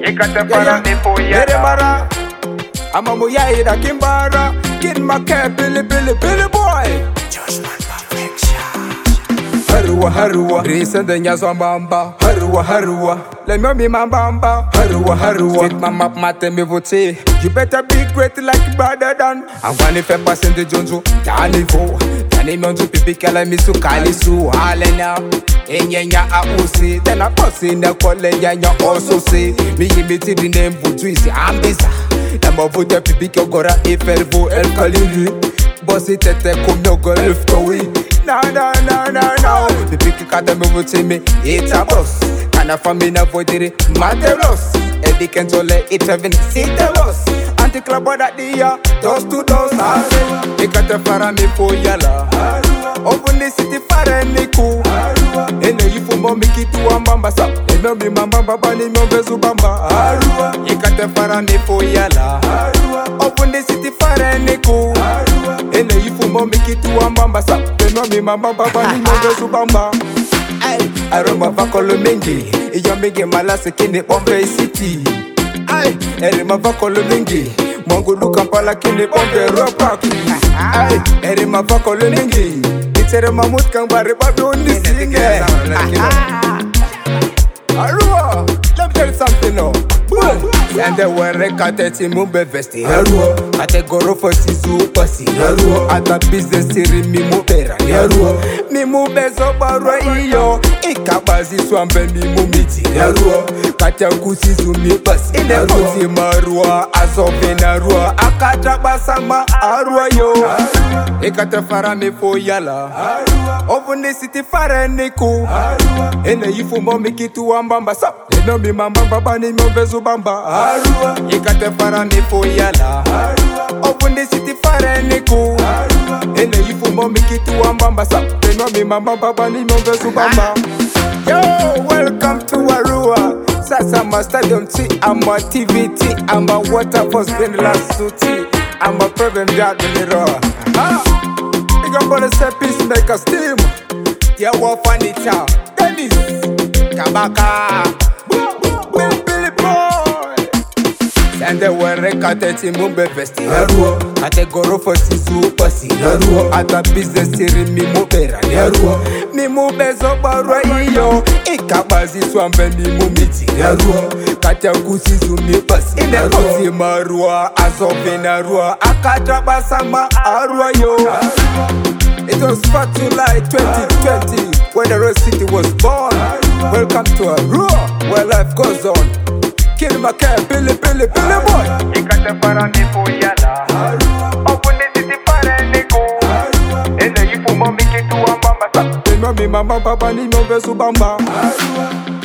Ikatefara Mara. I'm a moya ida kimbara. Get my care, Billy boy. Judgment perfection. Harua, Reason the Nyazambamba. Harua, let me be my bamba. Harua, take my map, mate me vote. You better be great like brother than. I'm gonna fe passing the Jonzo. Tanivo, Tanimonzo Pipikala Misu Kalisu, Alena. Enya Ausi, then I pass in the Kolenya also say. Me imitate the name Vutuisi, Ambisa. I'm a voter Pipika Gora, Efervo, El Kalili. Bossy Tete, come no go lift away. No. The pick cat them over to me, it's a boss. And a family avoid it, Matelos. Eddie can tell it, having seen the loss. Anti club that the year, those two doors. They got the farami for yalla. Open the city for any cool. And you for mommy kid to a mamba. And no be mamba, Bani Movezu Bamba. You got the farami for yalla. Open the city for any cool. And you for mommy kid to a mamba. Me mama baba ni moga subamba. Ay, aroma vakolo mengi. Iyo mengi malase kine Bombay City. Ay, erima vakolo mengi. Mongulu Kampala kine Bombay Rock. Ay, erima vakolo mengi. Itere mamut kang bare babi undi singe. Arua, let me tell you something now. And the one recateti mumbe vesti. Arua, ate goro for sisu pasi. Arua, ata business siri mi mubera. Arua, mi mube zobarwa iyo. Ikabazi swambe mi mumiti. Arua, katia kusisu mi pasi. Ine kuti marua, asope na rua. Akata basama arua yo. Ikate fara mi fo yala. Open the city fara niku. Ene yifu momi kitu wambamba sa. Eno mi mamba baba ni mbezu bamba. Arua, ikate fara mi fo yala. Open the city fara niku. Ene yifu momi kitu wambamba sa. Eno mi mamba baba ni mbezu bamba. Yo, welcome to Arua. Sasama Stadium T, I'm a TVT, I'm a Waterfalls Last Suti, I'm a problem that in the raw. You gon' wanna say peacemaker steam. Yeah, what funny town. Dennis, Kabaka, Billy boy. And the one recateti mumbe vesti. Arua, ate goro for sisu pasi. Arua, ata business siri mi mubera. Arua, mi mube zobarwa iyo. Ikabazi swambe mi mumiti. Arua, katia kusisu mi pasi. Ine kosi marua, asope na rua. Akata basama arua yo. It was 4 July 2020 when the Rose City was born. Welcome to Arua, where life goes on. Kill my cat, Billy boy. Ikatefara nipo yala. Open the city for any cool. And you for mommy kitu wambamba. Eno mi mama baba ni mbezu bamba.